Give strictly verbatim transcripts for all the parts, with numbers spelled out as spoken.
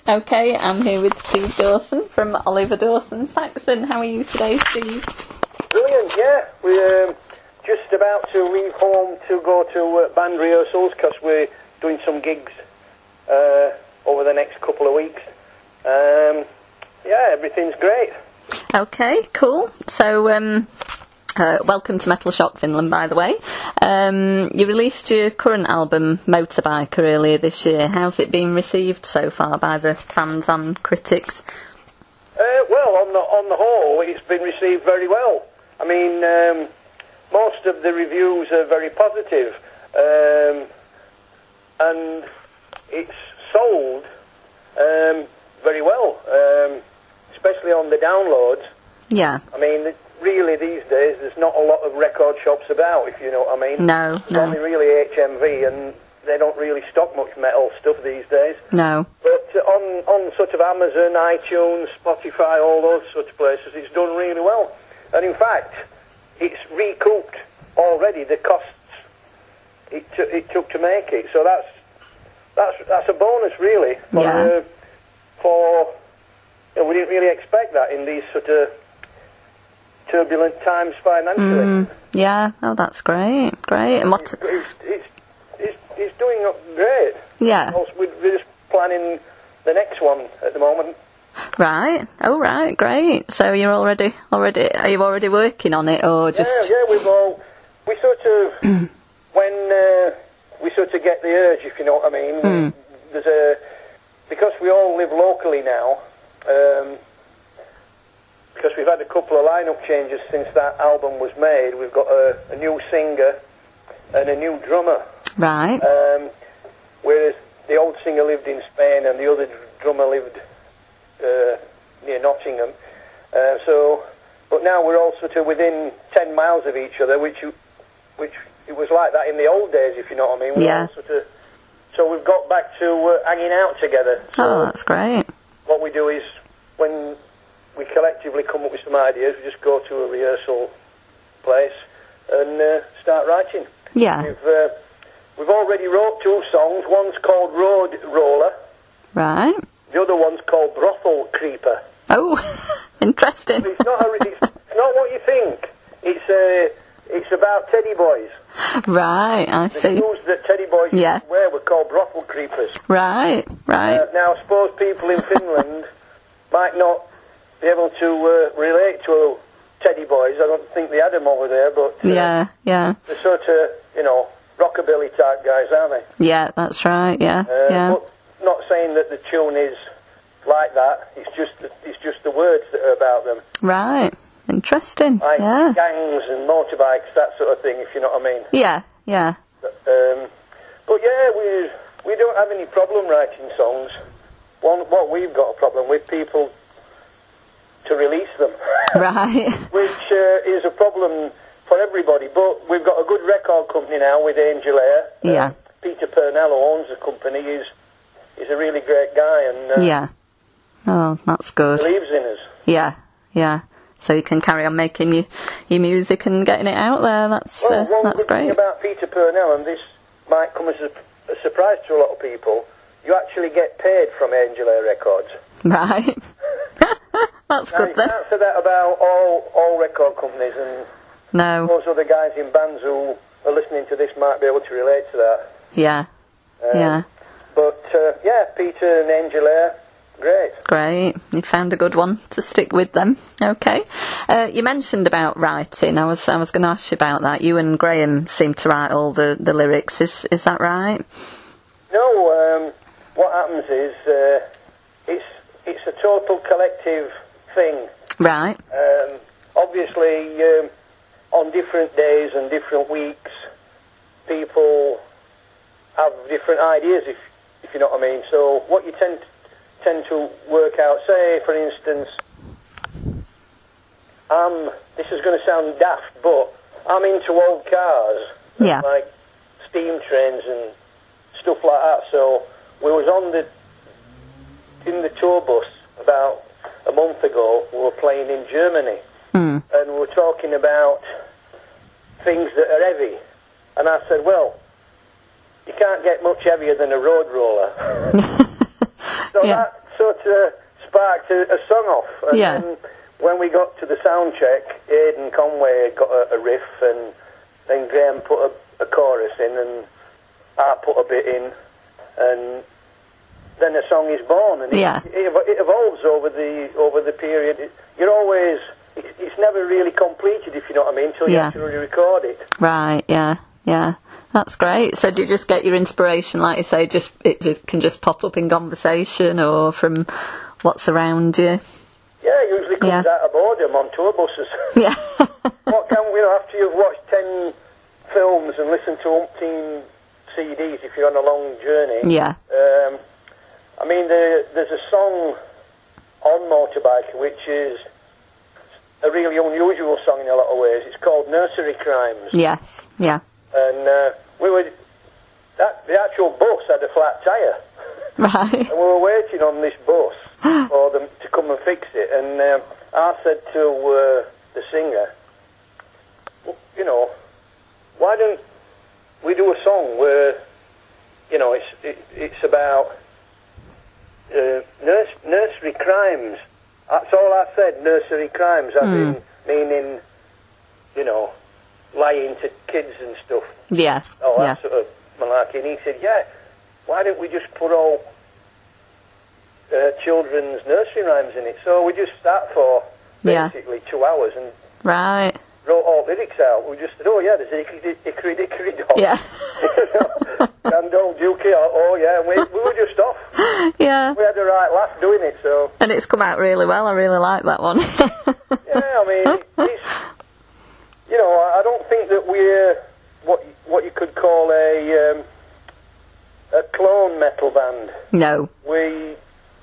Okay, I'm here with Steve Dawson from Oliver Dawson Saxon. How are you today, Steve? Brilliant, yeah. We're um, just about to leave home to go to uh, band rehearsals because we're doing some gigs uh, over the next couple of weeks. Um, yeah, everything's great. Okay, cool. So, um, uh, welcome to Metal Shock Finland, by the way. Um, you released your current album, Motorbiker, earlier this year. How's it been received so far by the fans and critics? Uh, well, on the on the whole, it's been received very well. I mean, um, most of the reviews are very positive, um, and it's sold um, very well, um, especially on the downloads. Yeah. I mean, really these days there's not a lot of record shops about, if you know what I mean. No, it's no. only really H M V, and they don't really stock much metal stuff these days. No. But uh, on, on sort of Amazon, iTunes, Spotify, all those sort of places, it's done really well. And in fact, it's recouped already the costs it, t- it took to make it. So that's that's that's a bonus, really. For, yeah. Uh, for you know, we didn't really expect that in these sort of turbulent times financially. Mm, yeah. Oh, that's great. Great. And what? It's, it's, it's, it's, it's doing up great. Yeah. Also, we're just planning the next one at the moment. Right. Oh, right. Great. So you're already already are you already working on it, or just? Yeah, yeah. We've all we sort of when uh, we sort of get the urge, if you know what I mean. Mm. There's a because we all live locally now. Um, because we've had a couple of lineup changes since that album was made. We've got a, a new singer and a new drummer. Right. Um, whereas the old singer lived in Spain and the other drummer lived uh, near Nottingham. Uh, so, but now we're all sort of within ten miles of each other, which you, which it was like that in the old days, if you know what I mean. We're yeah. all sort of, so we've got back to uh, hanging out together. So oh, that's great. What we do is when we collectively come up with some ideas, we just go to a rehearsal place and uh, start writing. Yeah. We've, uh, we've already wrote two songs. One's called Road Roller. Right. The other one's called Brothel Creeper. Oh, interesting. It's not, a, it's, it's not what you think. It's uh, it's about teddy boys. Right, I the see. The shoes that teddy boys yeah. used to wear were called Brothel Creepers. Right, right. Uh, now, I suppose people in Finland might not be able to uh, relate to teddy boys. I don't think they had them over there, but uh, yeah, yeah. they're sort of, you know, rockabilly type guys, aren't they? Yeah, that's right. Yeah, uh, yeah. But not saying that the tune is like that. It's just the, it's just the words that are about them. Right. Interesting. Like yeah. gangs and motorbikes, that sort of thing. If you know what I mean. Yeah, yeah. But, um, but yeah, we we don't have any problem writing songs. One, what we've got a problem with people to release them. Right. Which uh, is a problem for everybody. But we've got a good record company now with Angel Air. Yeah. Um, Peter Purnell, who owns the company, is is a really great guy, and uh, yeah. Oh, that's good. believes in us. Yeah, yeah. So you can carry on making your your music and getting it out there. That's well, uh, one that's good great. thing about Peter Purnell, and this might come as a, a surprise to a lot of people, you actually get paid from Angel Air Records. Right. That's now, good you then. can't say that about all all record companies, and No. those other guys in bands who are listening to this might be able to relate to that. Yeah. Um, yeah. But uh, yeah, Peter and Angel Air, great. Great. You found a good one to stick with them. Okay. Uh, you mentioned about writing. I was I was going to ask you about that. You and Graham seem to write all the, the lyrics. Is is that right? No. Um, what happens is uh, it's it's a total collective thing. Right. Um, obviously, um, on different days and different weeks, people have different ideas. If if you know what I mean. So what you tend tend to work out, say for instance, um, this is going to sound daft, but I'm into old cars, Yeah. like steam trains and stuff like that. So we was on the in the tour bus about a month ago. We were playing in Germany, Mm. and we were talking about things that are heavy. And I said, well, you can't get much heavier than a road roller. so Yeah. that uh, sparked a, a song off. And Yeah. then when we got to the sound check, Aidan Conway got a, a riff, and then Graham put a, a chorus in, and I put a bit in, and then a song is born, and it, Yeah. it, ev- it evolves over the over the period. It, you're always, it, it's never really completed, if you know what I mean, until you Yeah. actually record it. Right, yeah, yeah. That's great. So do you just get your inspiration, like you say, just it just can just pop up in conversation or from what's around you? Yeah, it usually comes Yeah. out of boredom on tour buses. Yeah. What can we, you know, after you've watched ten films and listened to umpteen C Ds if you're on a long journey. Yeah. Um, I mean, the, there's a song on Motorbike which is a really unusual song in a lot of ways. It's called Nursery Crimes. Yes. Yeah. And uh, we were, that, the actual bus had a flat tyre. Right. And we were waiting on this bus for them to come and fix it. And um, I said to uh, the singer, well, you know, why don't we do a song where, you know, it's it, it's about uh, nurse, nursery crimes. That's all I said, nursery crimes. I mean, meaning, you know, lying to kids and stuff. Yeah. Oh, Yeah. that sort of malarkey. And he said, yeah, why don't we just put all uh, children's nursery rhymes in it? So we just sat for Yeah. basically two hours and Right. wrote all lyrics out. We just said, oh yeah, there's Hickory, hickory Dickory Dock. Yeah. And old Dukey, oh, oh yeah, and we, we were just off. Yeah. We had a right laugh doing it, so... And it's come out really well. I really like that one. Yeah, I mean, it's... You know, I I don't think that we're what what you could call a um, a clone metal band. No. We...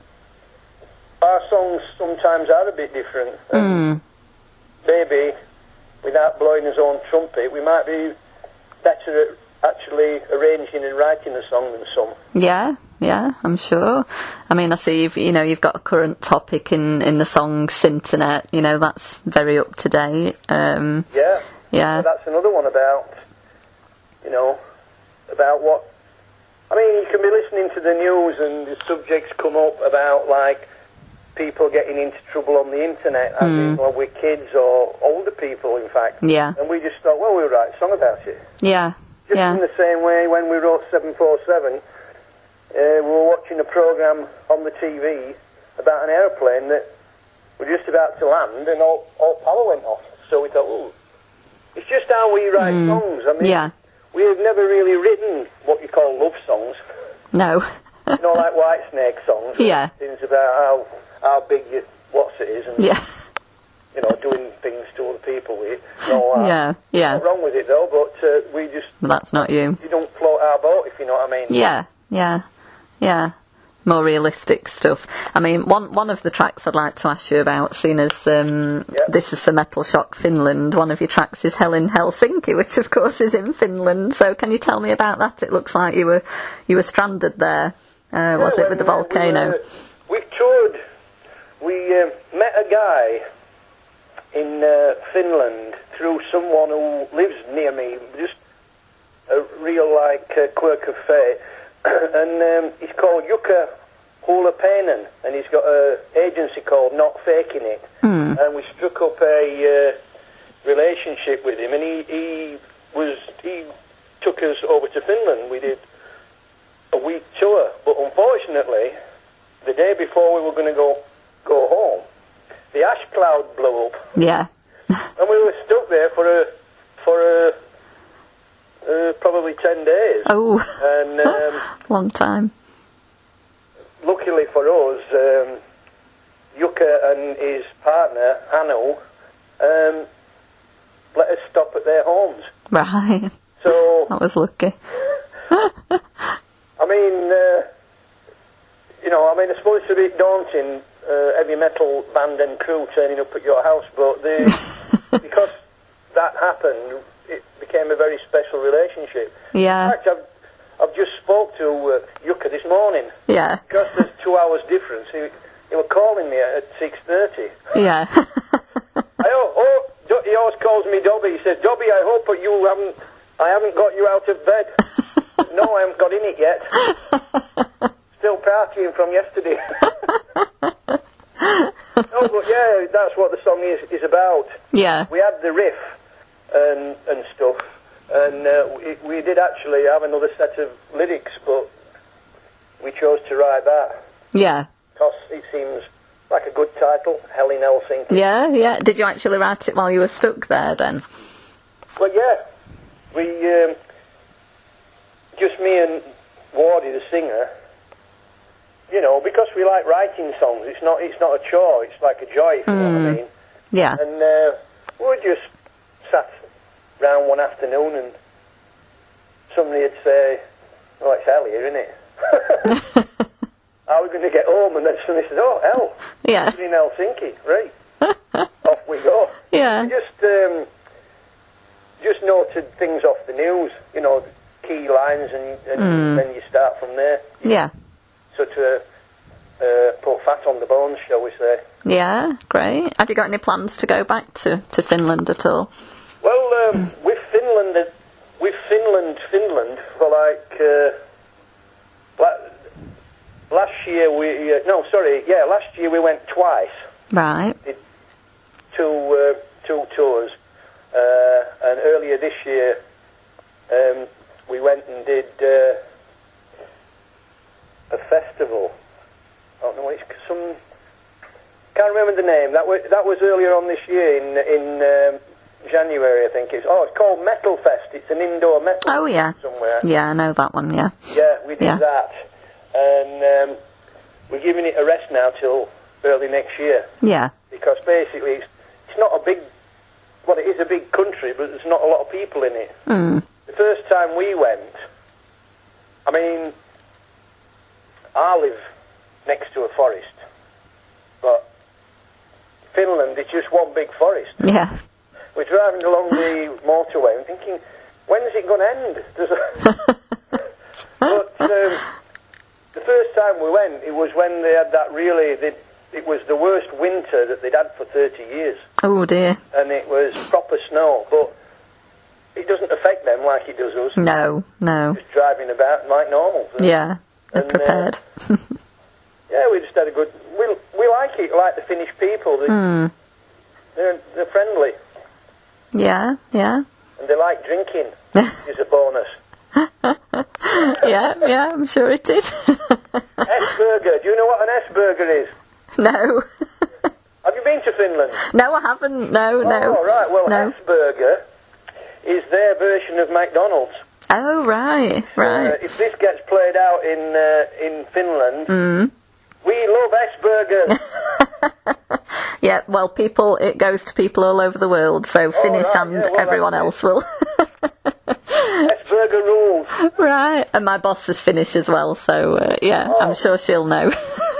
Our songs sometimes are a bit different. And maybe, without blowing his own trumpet, we might be better at actually arranging and writing a song than some. Yeah, yeah, I'm sure. I mean, I see you've, you know, you've got a current topic in, in the song Synternet, you know, that's very up to date. Um, Yeah. yeah. But that's another one about, you know, about what... I mean, you can be listening to the news and the subjects come up about, like, people getting into trouble on the internet, as in, well, with kids or older people, in fact. Yeah. And we just thought, well, we'll write a song about it. Yeah. Just Yeah. in the same way when we wrote seven four seven, uh, we were watching a programme on the T V about an aeroplane that was just about to land and all, all power went off. So we thought, oh, it's just how we write songs. I mean, Yeah. we have never really written what you call love songs, No. you know, like Whitesnake songs. Yeah. Things about how, how big your what's it is and, Yeah. you know, doing things to other people with it. and all that. Yeah. Yeah. Not wrong with it, though, but uh, we just, Well, that's not you. you don't float our boat, if you know what I mean. Yeah. Yeah. Yeah. More realistic stuff. I mean, one one of the tracks I'd like to ask you about, seeing as um, Yep. this is for Metal Shock Finland, one of your tracks is Hell in Helsinki, which of course is in Finland. So can you tell me about that? It looks like you were you were stranded there. Uh, was Yeah, it with the when, uh, volcano? We, were, we toured. We uh, met a guy in uh, Finland through someone who lives near me. Just a real like uh, quirk of fate, and um, he's called Jukka Hulapainen, and he's got a agency called Not Faking It. And we struck up a uh, relationship with him, and he, he was he took us over to Finland. We did a week tour, but unfortunately, the day before we were going to go go home, the ash cloud blew up, Yeah. and we were stuck there for a for a uh, probably ten days. Oh, And um, long time. luckily for us, um, Jukka and his partner Anu um, let us stop at their homes. Right. So That was lucky. I mean, uh, you know, I mean, I suppose it's a bit daunting, uh, heavy metal band and crew turning up at your house, but the, because that happened, it became a very special relationship. Yeah. In fact, I've, I've just spoke to uh, Jukka this morning. Yeah. Because there's two hours difference, he, he was calling me at six thirty. Yeah. I, oh, oh, Do- he always calls me Dobby. He says, Dobby, I hope that you haven't, I haven't got you out of bed. No, I haven't got in it yet. Still partying from yesterday. No, but yeah, that's what the song is is about. Yeah. We had the riff and and stuff, and uh, we, we did actually have another set of lyrics, but we chose to write that Yeah. because it seems like a good title, Hell in Helsinki. Yeah, yeah. Did you actually write it while you were stuck there then? Well, yeah, we um, just me and Wardy, the singer. You know, because we like writing songs. It's not it's not a chore. It's like a joy. If you know what I mean. Yeah. And uh, we just sat round one afternoon, and somebody would say, "Oh, it's hell here, isn't it?" How are we going to get home? And then somebody said, "Oh, hell, Yeah. it's in Helsinki, right?" Off we go. Yeah. We just um, just noted things off the news, you know, key lines, and, and Mm. then you start from there. Yeah. Sort of uh, put fat on the bones, shall we say. Yeah, great. Have you got any plans to go back to, to Finland at all? Well, um, with Finland, uh, with Finland, Finland, for like, uh, la- last year we, uh, no, sorry, yeah, last year we went twice, Right. did two, uh, two tours, uh, and earlier this year um, we went and did uh, a festival. I don't know what it's some. Can't remember the name. That was that was earlier on this year in in um, January, I think it's. Oh, it's called Metal Fest. It's an indoor metal. Oh, yeah. Somewhere. Yeah, I know that one, yeah. Yeah, we did Yeah. that, and um, we're giving it a rest now till early next year Yeah. because basically it's, it's not a big. Well, it is a big country, but there's not a lot of people in it. Mm. The first time we went, I mean, I live next to a forest, but Finland is just one big forest. Yeah. We're driving along the motorway and thinking, when is it going to end? There's a but um, the first time we went, it was when they had that really, they, it was the worst winter that they'd had for thirty years. Oh, dear. And it was proper snow, but it doesn't affect them like it does us. No, no. Just driving about like normal. So, Yeah, they're And, uh, prepared. yeah, we just had a good. We we like it, like the Finnish people. They, Mm. They're they're friendly Yeah, yeah. and they like drinking, which is a bonus. Yeah, yeah, I'm sure it is. S-burger. Do you know what an S-burger is? No. Have you been to Finland? No, I haven't. No, no. Oh, right. Well, No. S-burger is their version of McDonald's. Oh, right, right. Uh, if this gets played out in uh, in Finland, Mm. we love S-burgers. Yeah, well, people, it goes to people all over the world, so Finnish right, and yeah, well, everyone that's else will. S-burger rules. Right, and my boss is Finnish as well, so uh, yeah, Oh. I'm sure she'll know.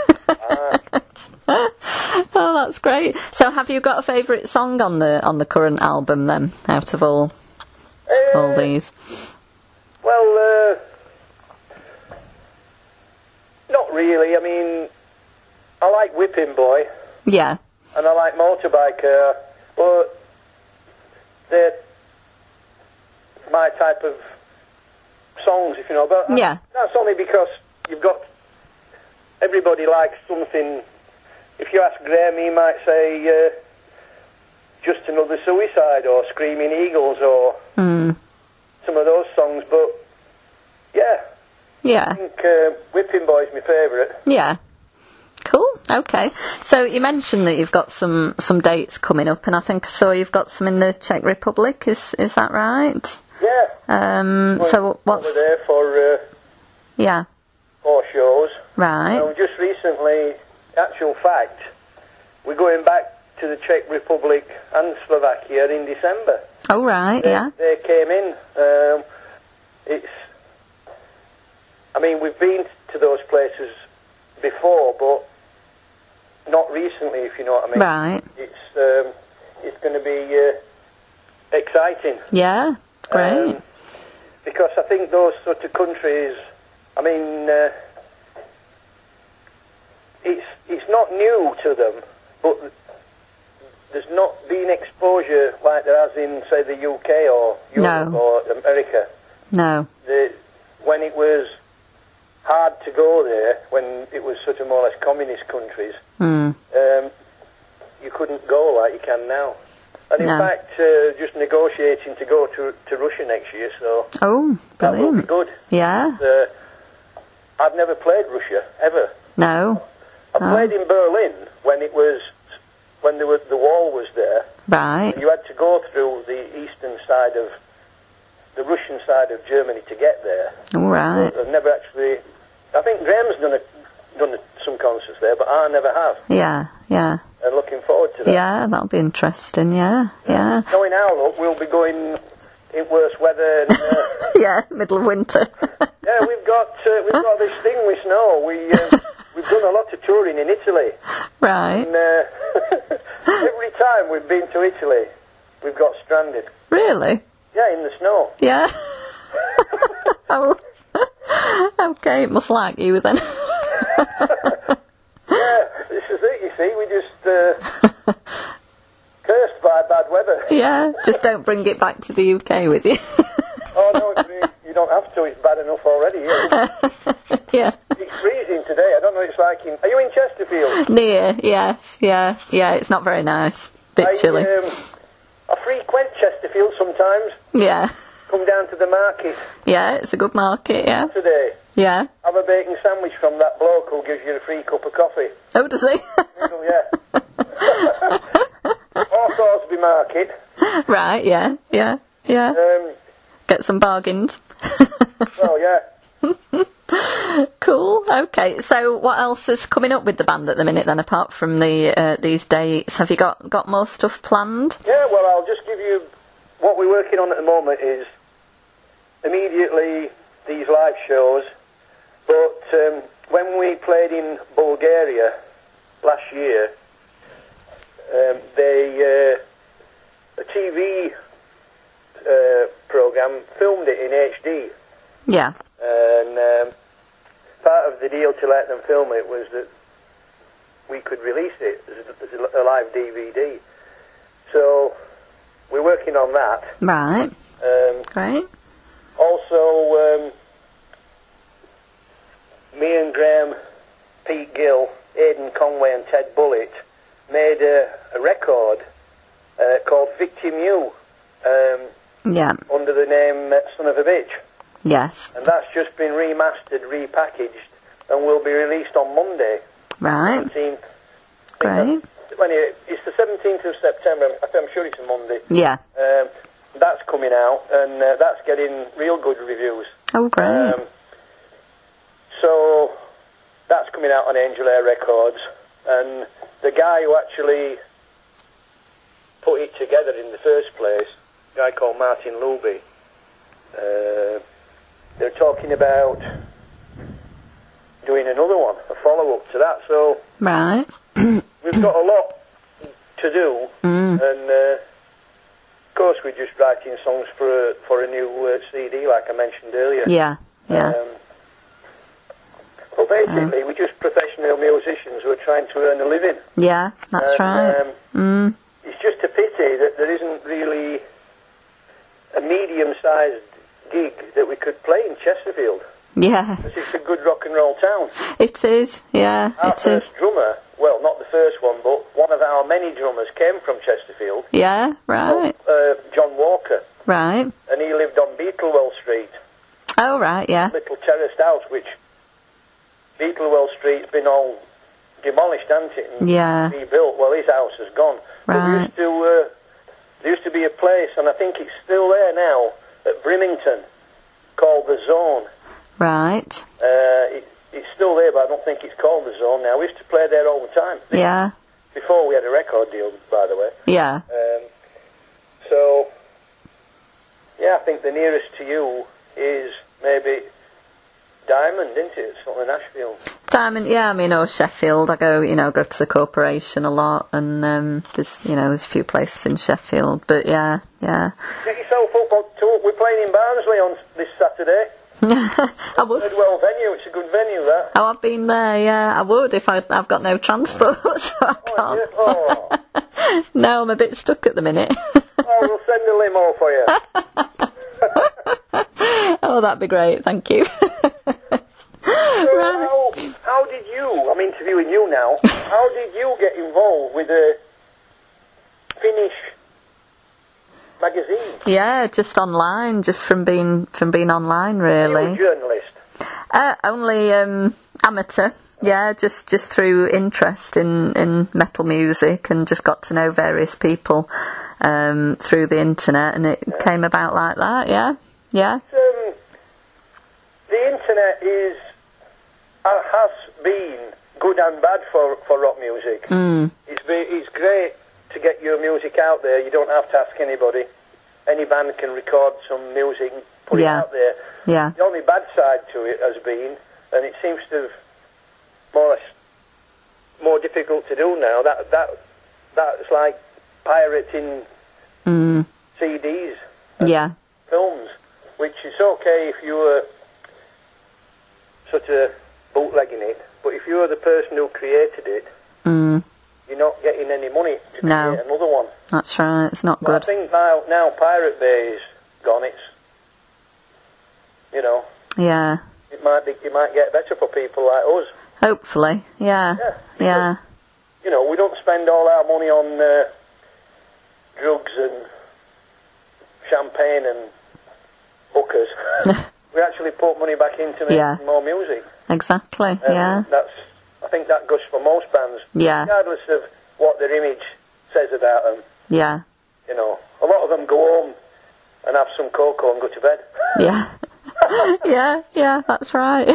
Oh, that's great. So, have you got a favourite song on the on the current album then, out of all all Uh, these? Well, uh, not really. I mean, I like Whipping Boy Yeah, and I like Motorbiker, but they're my type of songs, if you know. But Yeah. that's only because you've got everybody likes something. If you ask Graham, he might say uh, Just Another Suicide or Screaming Eagles or mm. some of those songs. But yeah, I yeah, think uh, Whipping Boy's my favourite. yeah. Cool. Okay. So you mentioned that you've got some some dates coming up, and I think I saw you've got some in the Czech Republic. Is is that right? Yeah. Um. Well, So what's over there for uh, yeah. four shows. Right. Um, just recently, actual fact, we're going back to the Czech Republic and Slovakia in December. Oh, right. They, Yeah. they came in. Um, it's. I mean, we've been to those places before, but not recently, if you know what I mean. Right. It's um, it's going to be uh, exciting. Yeah. Great. Um, because I think those sort of countries, I mean, uh, it's it's not new to them, but there's not been exposure like there has in, say, the U K or Europe No. or America. No. The, when it was hard to go there, when it was sort of more or less communist countries, Mm. um, you couldn't go like you can now. And in No. fact, uh, just negotiating to go to to Russia next year, so Oh, that will be brilliant. good. Yeah. Uh, I've never played Russia ever. No. I Oh. played in Berlin when it was when there was, the wall was there. Right. You had to go through the eastern side of the Russian side of Germany to get there. All right. I've never actually. I think Graham's done a, done a, some concerts there, but I never have. Yeah. Yeah. And looking forward to that. Yeah. That'll be interesting. Yeah. Yeah. Knowing our luck, we'll be going in worse weather. And, uh, Yeah. Middle of winter. yeah, we've got uh, we've got this thing with snow. We uh, we've done a lot of touring in Italy, Right. and uh, every time we've been to Italy, we've got stranded. Really? Yeah, in the snow. Yeah. Oh. Okay. It must like you then. Yeah, this is it. You see, we just uh, cursed by bad weather. Yeah. Just don't bring it back to the U K with you. Oh no, it's, you don't have to. It's bad enough already. Here. Yeah. It's freezing today. I don't know what it's like in. Are you in Chesterfield? Near. Yes. Yeah. Yeah. It's not very nice. Bit I, chilly. Um, I frequent Chesterfield sometimes. Yeah. Come down to the market Yeah. It's a good market. Yeah. today. Yeah. Have a bacon sandwich from that bloke who gives you a free cup of coffee. Oh, does he? Oh, yeah. Or Thorsby Market. Right. Yeah. Yeah. Yeah. Um, Get some bargains. well, yeah. Cool. Okay. So, what else is coming up with the band at the minute then, apart from the uh, these dates? Have you got got more stuff planned? Yeah, well, I'll just give you what we're working on at the moment is immediately these live shows. But um, when we played in Bulgaria last year, um, they uh, a T V uh, program filmed it in H D, Yeah. and um, part of the deal to let them film it was that we could release it as a, as a live D V D. So we're working on that. Right. Um, Great. also, um, me and Graham, Pete Gill, Aidan Conway and Ted Bullitt made a, a record uh, called Victim You um, Yeah. under the name uh, Son of a Bitch. Yes. And that's just been remastered, repackaged, and will be released on Monday, Right. seventeenth. Great. When it, it's the seventeenth of September, I'm, I'm sure it's a Monday. Yeah. Um, that's coming out, and uh, that's getting real good reviews. Oh, great. Um, so that's coming out on Angel Air Records, and the guy who actually put it together in the first place, a guy called Martin Luby, uh, they're talking about doing another one, a follow-up to that. So Right. we've got a lot to do, Mm. and uh, of course we're just writing songs for a, for a new uh, C D, like I mentioned earlier. Yeah. Yeah. Um, but basically, we're just professional musicians who are trying to earn a living. Yeah. That's and, right. Um, Mm. it's just a pity that there isn't really a medium-sized gig that we could play in Chesterfield, Yeah. because it's a good rock and roll town. It is. Yeah. Our It is. first drummer, well, not the first one, but one of our many drummers came from Chesterfield, Yeah. Right. uh, John Walker, Right. and he lived on Beetlewell Street, Oh, right. Yeah. little terraced house, which Beetlewell Street's been all demolished, hasn't it, and Yeah. rebuilt. Well, his house is gone. But there Right. used to uh, there used to be a place, and I think it's still there now at Brimington, called the Zone. Right. Uh, it, it's still there, but I don't think it's called the Zone now. We used to play there all the time. Yeah. Before we had a record deal, by the way. Yeah. Um, so, yeah, I think the nearest to you is maybe Diamond, isn't it? It's not in Nashville. Diamond, yeah, I mean, or Sheffield. I go, you know, go to the corporation a lot, and um, there's, you know, there's a few places in Sheffield. But yeah, yeah. Get yourself up on tour. We're playing in Barnsley on this Saturday. I would. Bidwell venue. It's a good venue, that. Oh, I've been there. Yeah, I would if I, I've got no transport, so I Oh, yeah. can't. Oh. No, I'm a bit stuck at the minute. Oh, we'll send a limo for you. Oh, that'd be great. Thank you. So how, how did you, I'm interviewing you now, how did you get involved with the Finnish magazine. Yeah, just online, just from being from being online, really. Are you a journalist? Uh, only um, amateur. Yeah, just, just through interest in, in metal music, and just got to know various people um, through the internet, and it yeah. came about like that. Yeah, yeah. Um, the internet is uh, has been good and bad for, for rock music. Mm. It's be, it's great to get your music out there. You don't have to ask anybody. Any band can record some music and put yeah. it out there. Yeah. The only bad side to it has been, and it seems to have more or less more difficult to do now. That that that's like pirating mm. C Ds, yeah, films, which is okay if you were sort of bootlegging it, but if you're the person who created it, mm. you're not getting any money to no. create another one. That's right. It's not But good. I think now now Pirate Bay is gone. It's you know. Yeah. It might be. It might get better for people like us. Hopefully, yeah, Yeah. Because, yeah. You know, we don't spend all our money on uh, drugs and champagne and hookers. We actually put money back into making Yeah. more music. Exactly, And yeah. That's. I think that goes for most bands, Yeah. regardless of what their image says about them. Yeah. You know, a lot of them go home and have some cocoa and go to bed. Yeah. yeah, yeah, that's right.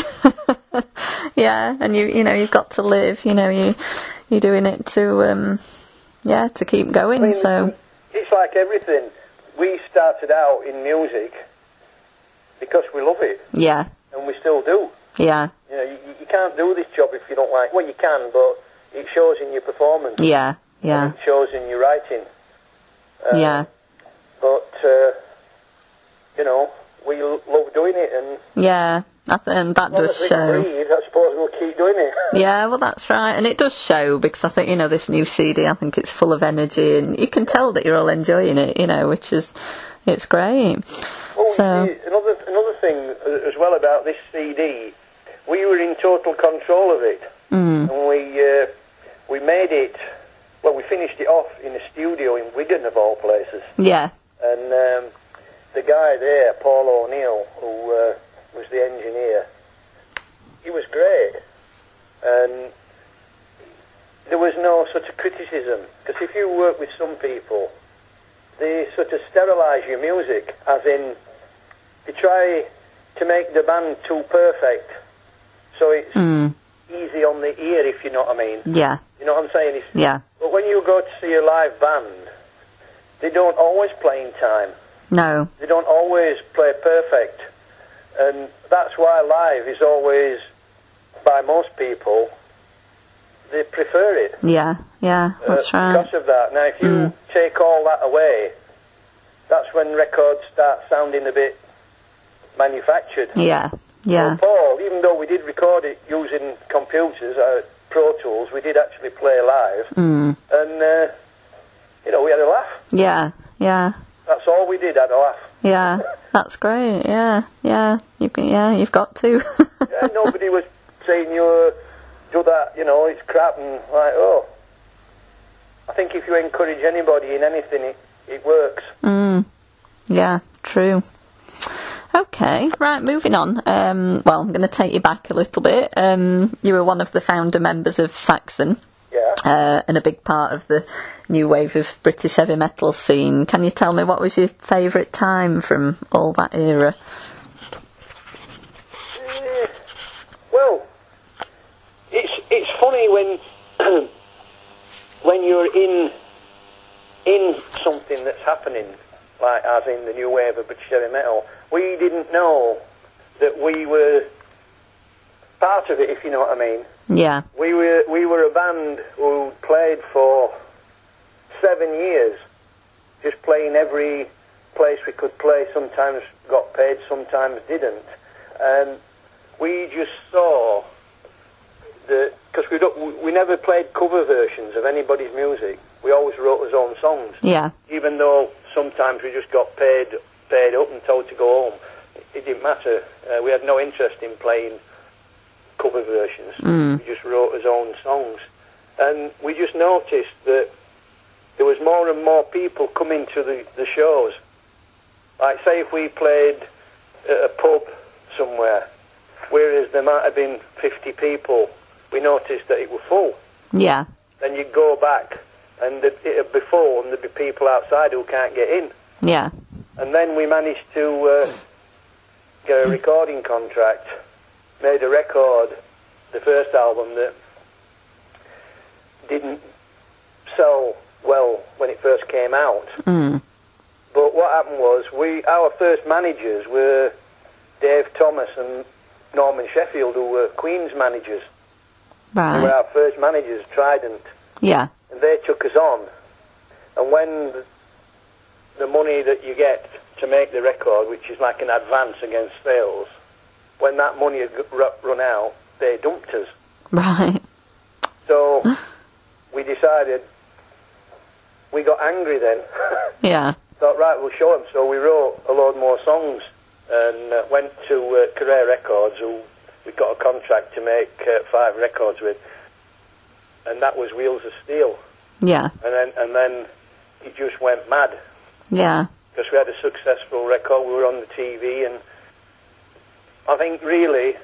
yeah, and you you know, you've got to live, you know, you you're doing it to um yeah, to keep going. I mean, so it's like everything. We started out in music because we love it. Yeah. And we still do. Yeah. You know, you, you can't do this job if you don't like. Well, you can, but it shows in your performance. Yeah. Yeah. And it shows in your writing. Uh, yeah. But uh, you know, we l- love doing it, and yeah, I th- and that does as show. we breathe, I suppose we'll keep doing it. Yeah, well, that's right, and it does show, because I think, you know, this new C D, I think it's full of energy, and you can tell that you're all enjoying it, you know, which is, it's great. Oh, so see, another another thing as well about this C D, we were in total control of it, mm. and we uh, we made it. Well, we finished it off in a studio in Wigan, of all places. Yeah. And um, the guy there, Paul O'Neill, who uh, was the engineer, he was great. And there was no sort of criticism. Because if you work with some people, they sort of sterilise your music, as in, they try to make the band too perfect. So it's mm. easy on the ear, if you know what I mean. Yeah. You know what I'm saying? It's, yeah. But when you go to see a live band, they don't always play in time. No. They don't always play perfect. And that's why live is always, by most people, they prefer it. Yeah, yeah, that's uh, right. Because of that. Now, if you mm. take all that away, that's when records start sounding a bit manufactured. Yeah, yeah. So Paul, even though we did record it using computers, uh, Pro Tools, we did actually play live. Mm. And, uh, you know, we had a laugh. Yeah, yeah. That's all we did, had a laugh. Yeah, that's great. Yeah, yeah, you can, yeah, you've got to. Yeah, nobody was saying you uh, do that, you know, it's crap, and like, oh. I think if you encourage anybody in anything, it, it works. Mm. Yeah, true. Okay, right, moving on. Um, well, I'm going to take you back a little bit. Um, you were one of the founder members of Saxon. Yeah. Uh, and a big part of the new wave of British heavy metal scene. Can you tell me what was your favourite time from all that era? Uh, well, it's it's funny when when you're in in something that's happening, like as in the new wave of British heavy metal. We didn't know that we were part of it, if you know what I mean. Yeah. We were we were a band who played for seven years, just playing every place we could play. Sometimes got paid, sometimes didn't, and we just saw that, because we don't, we never played cover versions of anybody's music. We always wrote our own songs. Yeah. Even though sometimes we just got paid paid up and told to go home, it, it didn't matter. Uh, we had no interest in playing cover versions. Mm. We just wrote his own songs, and we just noticed that there was more and more people coming to the, the shows. Like, say if we played at a pub somewhere, whereas there might have been fifty people, we noticed that it was full. Yeah. Then you'd go back, and it'd be full, and there'd be people outside who can't get in. Yeah. And then we managed to uh, get a recording contract, made a record, the first album, that didn't sell well when it first came out. Mm. But what happened was, we our first managers were Dave Thomas and Norman Sheffield, who were Queen's managers. Right. They were our first managers, Trident. Yeah. And they took us on. And when the, the money that you get to make the record, which is like an advance against sales, when that money had run out, they dumped us. Right. So we decided, we got angry then. Yeah. Thought, right, we'll show them. So we wrote a load more songs and uh, went to uh, Carrera Records, who we got a contract to make uh, five records with, and that was Wheels of Steel. Yeah. And then and then it just went mad. Yeah. Because we had a successful record, we were on the T V, and I think really,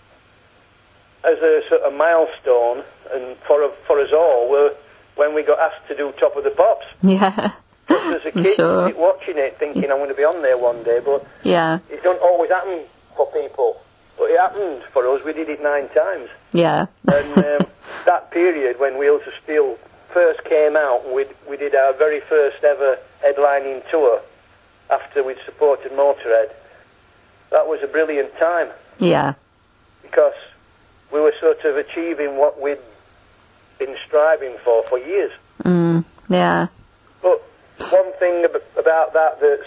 as a sort of milestone, and for for us all, were when we got asked to do Top of the Pops. Yeah. As a kid, sure. you keep watching it, thinking I'm going to be on there one day, but yeah. it don't always happen for people. But it happened for us. We did it nine times. Yeah. And um, that period when Wheels of Steel first came out, we we did our very first ever headlining tour after we'd supported Motorhead. That was a brilliant time. Yeah. Because we were sort of achieving what we'd been striving for for years. Mm, yeah. But one thing ab- about that that's,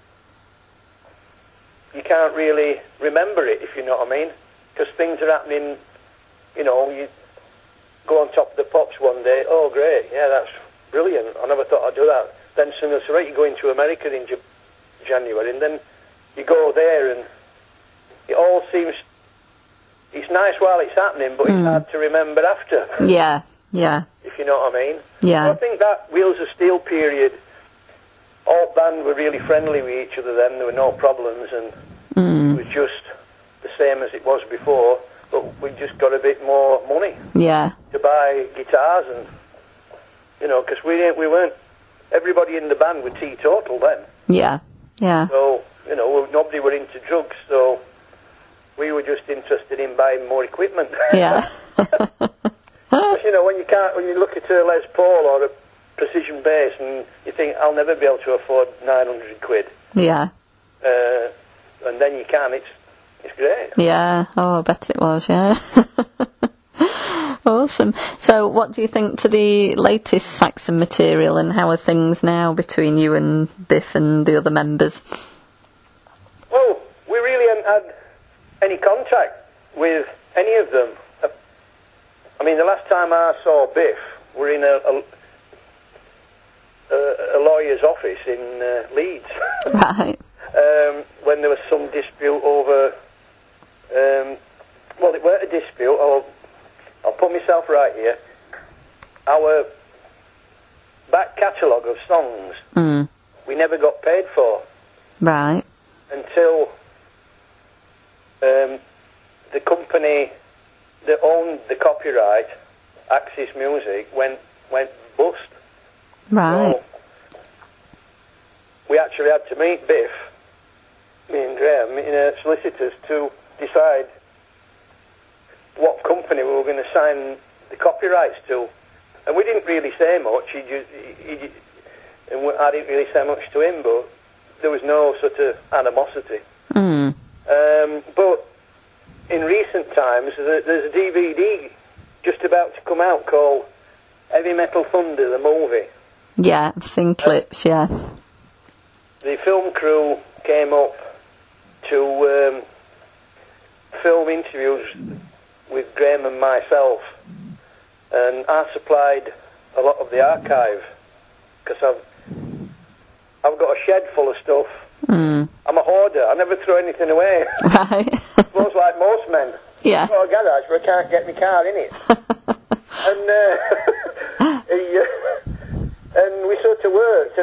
you can't really remember it, if you know what I mean, because things are happening, you know, you go on Top of the Pops one day, oh great, yeah, that's brilliant, I never thought I'd do that. Then sooner or later you go into America in J- January, and then you go there and it all seems, it's nice while it's happening, but mm. it's hard to remember after. Yeah, yeah. If you know what I mean. Yeah. So I think that Wheels of Steel period, all band were really friendly with each other then, there were no problems, and mm. it was just the same as it was before, but we just got a bit more money yeah. to buy guitars, and, you know, because we, we weren't, everybody in the band were teetotal then. Yeah, yeah. So, you know, nobody were into drugs, so we were just interested in buying more equipment. Yeah. You know, when you can't, when you look at a Les Paul or a precision bass, and you think, I'll never be able to afford nine hundred quid. Yeah. Uh, and then you can, it's it's great. Yeah, oh, I bet it was, yeah. Awesome. So what do you think to the latest Saxon material, and how are things now between you and Biff and the other members? Well, we really haven't had any contact with any of them. I mean, the last time I saw Biff, we're in a, a, a, a lawyer's office in uh, Leeds. Right. um, when there was some dispute over, um, well, it weren't a dispute, I'll, I'll put myself right here. Our back catalogue of songs, mm. we never got paid for. Right. Until um, the company that owned the copyright, Axis Music, went went bust. Right. So we actually had to meet Biff, me and Graham, in a solicitors, to decide what company we were going to sign the copyrights to. And we didn't really say much. He just, he, he, and I didn't really say much to him, but there was no sort of animosity. Mm. Um, but in recent times, there's a D V D just about to come out called Heavy Metal Thunder, the movie. Yeah, I've seen clips, uh, yeah. The film crew came up to um, film interviews with Graham and myself, and I supplied a lot of the archive, because I've, I've got a shed full of stuff. Mm. I'm a hoarder. I never throw anything away. Right. I suppose like most men. Yeah. I've got a garage, but I can't get my car in it. and uh, he, uh, and we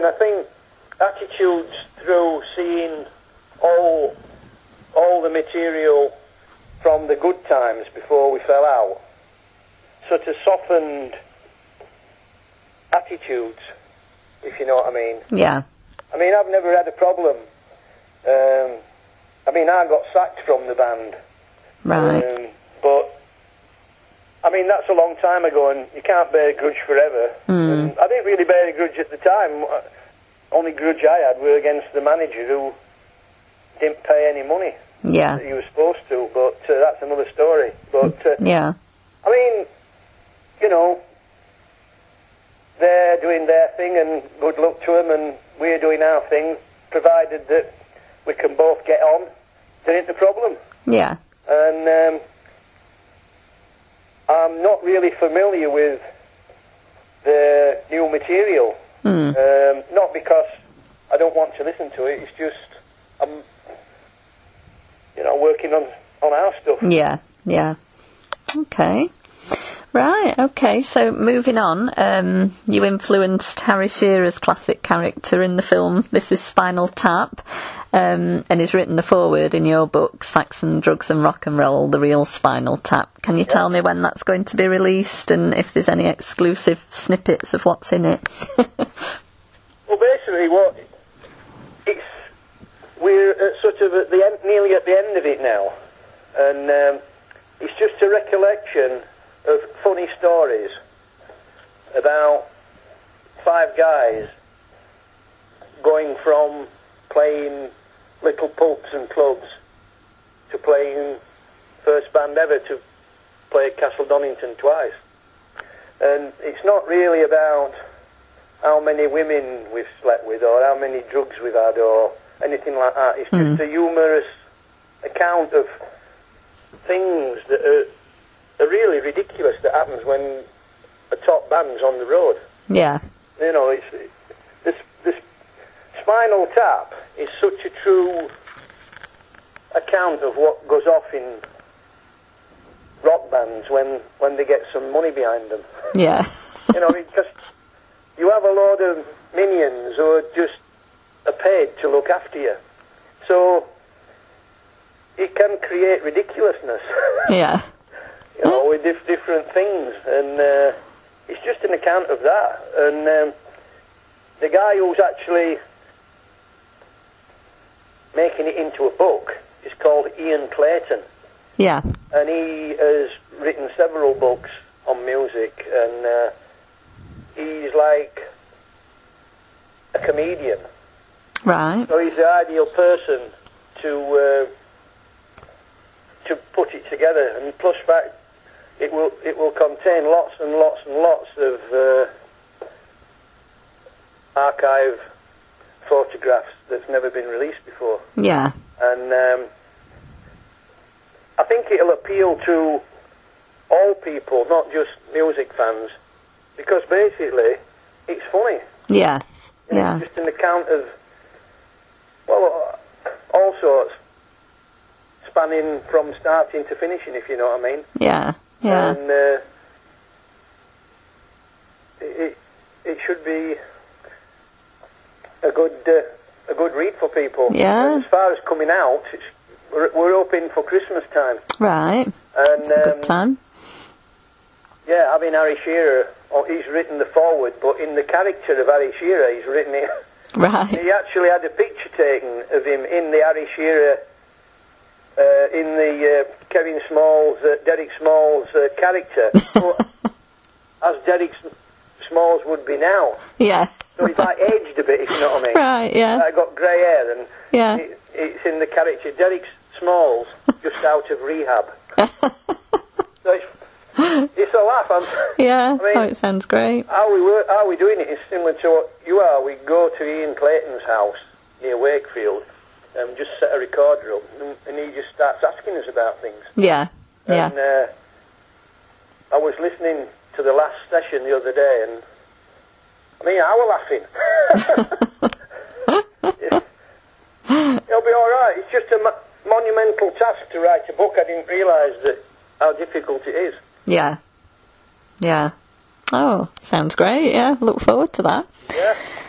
and I think attitudes through seeing all all the material from the good times before we fell out sort of softened attitudes, if you know what I mean. Yeah. I mean, I've never had a problem. Um, I mean, I got sacked from the band. Right. Um, but, I mean, that's a long time ago, and you can't bear a grudge forever. Mm. And I didn't really bear a grudge at the time. Only grudge I had were against the manager who didn't pay any money Yeah. that he was supposed to, but uh, that's another story. But, uh, Yeah. I mean, you know, they're doing their thing, and good luck to them, and we're doing our thing, provided that we can both get on. There ain't the problem. Yeah. And um, I'm not really familiar with the new material. Mm. Um, not because I don't want to listen to it. It's just I'm, you know, working on on our stuff. Yeah. Yeah. Okay. Right, okay, so moving on, um, you influenced Harry Shearer's classic character in the film This Is Spinal Tap, um, and he's written the foreword in your book, Saxon Drugs and Rock and Roll, The Real Spinal Tap. Can you yeah. tell me when that's going to be released, and if there's any exclusive snippets of what's in it? Well, basically, what it's we're at sort of at the end, nearly at the end of it now, and um, it's just a recollection of funny stories about five guys going from playing little pubs and clubs to playing first band ever to play at Castle Donington twice. And it's not really about how many women we've slept with or how many drugs we've had or anything like that. It's mm. just a humorous account of things that are are really ridiculous that happens when a top band's on the road. Yeah. You know, it's this this Spinal Tap is such a true account of what goes off in rock bands when, when they get some money behind them. Yeah. You know, because you have a load of minions who are just are paid to look after you. So it can create ridiculousness. Yeah. You know, with dif- different things, and uh, it's just an account of that. And um, the guy who's actually making it into a book is called Ian Clayton. Yeah. And he has written several books on music, and uh, he's like a comedian. Right. So he's the ideal person to uh, to put it together, and plus fact. It will it will contain lots and lots and lots of uh, archive photographs that's never been released before. Yeah. And um, I think it'll appeal to all people, not just music fans, because basically it's funny. Yeah. And yeah. It's just an account of, well, all sorts, spanning from starting to finishing, if you know what I mean. Yeah. Yeah. And uh, it it should be a good uh, a good read for people. Yeah. And as far as coming out, it's, we're we're hoping for Christmas time. Right. And it's a um, good time. Yeah, I mean Harry Shearer. Oh, he's written the foreword, but in the character of Harry Shearer, he's written it. Right. He actually had a picture taken of him in the Harry Shearer. Uh, in the uh, Kevin Smalls, uh, Derek Smalls uh, character, but as Derek Smalls would be now. Yeah. So he's like aged a bit, if you know what I mean. Right, yeah. I got grey hair, and yeah. it, it's in the character Derek Smalls, just out of rehab. So it's, it's a laugh. I'm, yeah, I mean, oh, it sounds great. How we were, how we doing it is similar to what you are. We go to Ian Clayton's house near Wakefield. Um, just set a recorder up, and, and he just starts asking us about things. Yeah, yeah. And uh, I was listening to the last session the other day, and I mean, I was laughing. It'll be all right. It's just a mo- monumental task to write a book. I didn't realise that how difficult it is. Yeah, yeah. Oh, sounds great. Yeah, look forward to that. Yeah.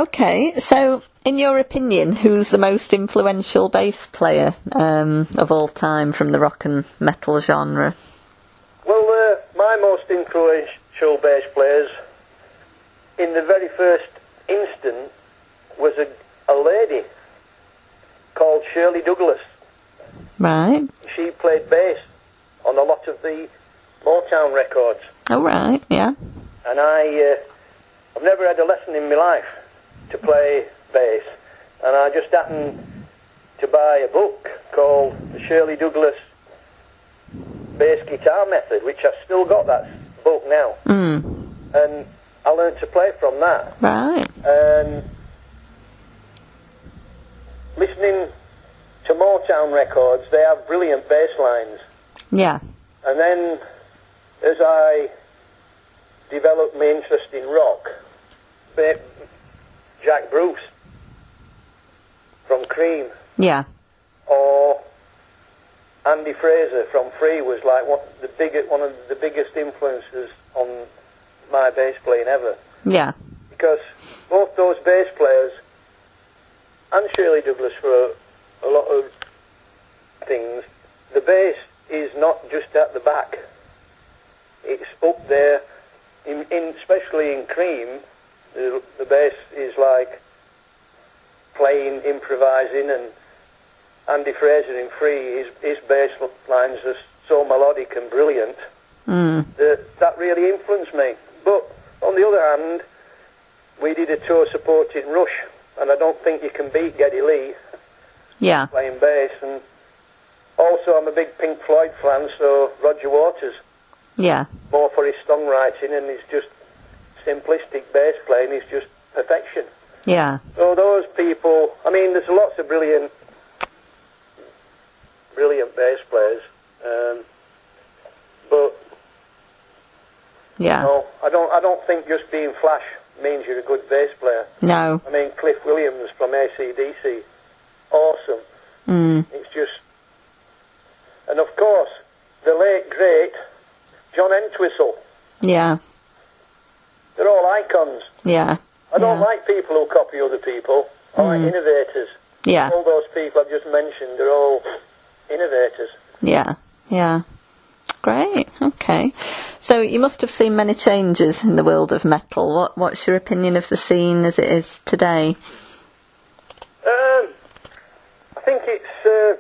Okay, so in your opinion, who's the most influential bass player um, of all time from the rock and metal genre? Well, uh, my most influential bass players, in the very first instant, was a, a lady called Shirley Douglas. Right. She played bass on a lot of the Motown records. Oh, right, yeah. And I, uh, I've never had a lesson in my life to play bass. And I just happened to buy a book called The Shirley Douglas Bass Guitar Method, which I've still got that book now. Mm. And I learned to play from that. Right. And listening to Motown records, they have brilliant bass lines. Yeah. And then, as I developed my interest in rock, Jack Bruce from Cream, Yeah. or Andy Fraser from Free was like one, the big, one of the biggest influences on my bass playing ever. Yeah. Because both those bass players, and Shirley Douglas for a, a lot of things, the bass is not just at the back. It's up there, in, in especially in Cream, the, the bass is like playing, improvising, and Andy Fraser in Free, his, his bass lines are so melodic and brilliant Mm. that that really influenced me. But on the other hand, we did a tour supporting Rush, and I don't think you can beat Geddy Lee Yeah. playing bass. And also, I'm a big Pink Floyd fan, so Roger Waters, Yeah. more for his songwriting, and his just simplistic bass playing is just perfection. Yeah. So those people, I mean, there's lots of brilliant, brilliant bass players, um, but Yeah. no, I don't, I don't think just being flash means you're a good bass player. No. I mean, Cliff Williams from A C D C, awesome. Mm. It's just, and of course, the late great John Entwistle. Yeah. They're all icons. Yeah. I don't Yeah. like people who copy other people. I like Mm. innovators. Yeah. All those people I've just mentioned, they're all innovators. Yeah. Yeah. Great. Okay. So you must have seen many changes in the world of metal. What What's your opinion of the scene as it is today? Um, I think it's uh,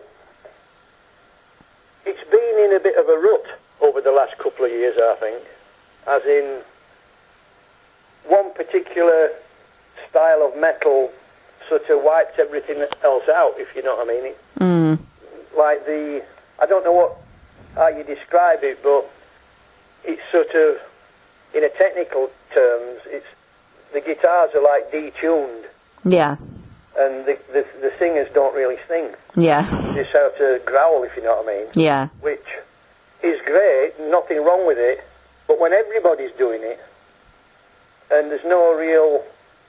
it's been in a bit of a rut over the last couple of years, I think. As in, one particular style of metal sort of wiped everything else out, if you know what I mean. It, Mm. like the, I don't know what how you describe it, but it's sort of, in a technical terms, it's the guitars are like detuned, Yeah. and the, the the singers don't really sing. Yeah. They just have to growl, if you know what I mean. Yeah. Which is great, nothing wrong with it, but when everybody's doing it, and there's no real,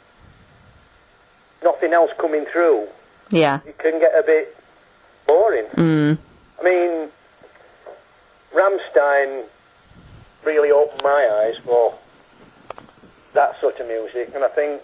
nothing else coming through, Yeah. it can get a bit boring. Mm. I mean, Rammstein really opened my eyes for that sort of music, and I think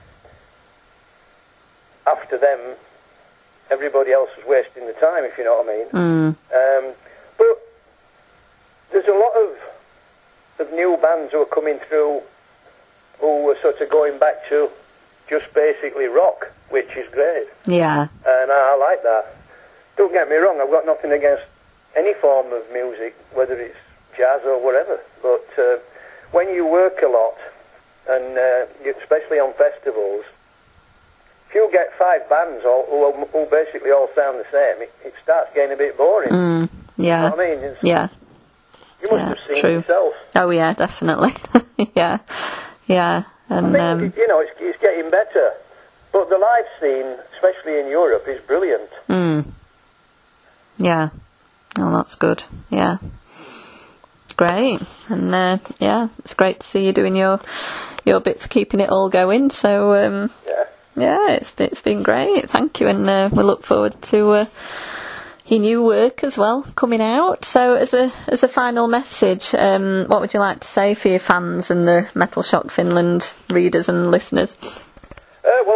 after them, everybody else was wasting the time, if you know what I mean. Mm. Um, but there's a lot of, of new bands who are coming through who are sort of going back to just basically rock, which is great, Yeah. and I, I like that. Don't get me wrong, I've got nothing against any form of music, whether it's jazz or whatever, but uh, when you work a lot, and uh, especially on festivals, if you get five bands all, who, who basically all sound the same, it, it starts getting a bit boring. Mm. You Yeah. know what I mean? It's, Yeah. you must Yeah, have it's seen true. it yourself. Oh yeah, definitely. Yeah. Yeah. I And think, um, you know, it's, it's getting better, but the live scene, especially in Europe, is brilliant. mm. Yeah. Oh, that's good. Yeah. Great. And uh, yeah, it's great to see you doing your your bit for keeping it all going. So um, Yeah. yeah, it's been, it's been great. Thank you, and uh, we look forward to uh, your new work as well coming out. So as a as a final message, um, what would you like to say for your fans and the Metal Shock Finland readers and listeners? Uh, well,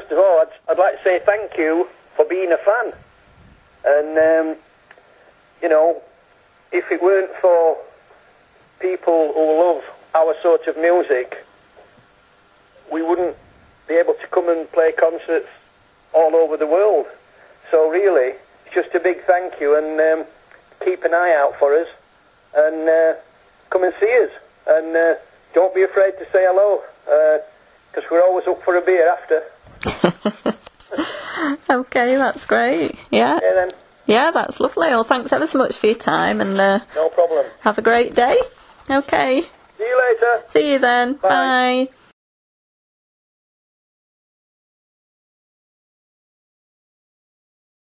first of all, I'd, I'd like to say thank you for being a fan. And, um, you know, if it weren't for people who love our sort of music, we wouldn't be able to come and play concerts all over the world. So really, it's just a big thank you, and um, keep an eye out for us, and uh, come and see us. And uh, don't be afraid to say hello, because uh, we're always up for a beer after. Okay, that's great. Yeah. Okay then. Yeah, that's lovely. Well, thanks ever so much for your time, and uh, no problem. Have a great day. Okay. See you later. See you then. Bye. Bye.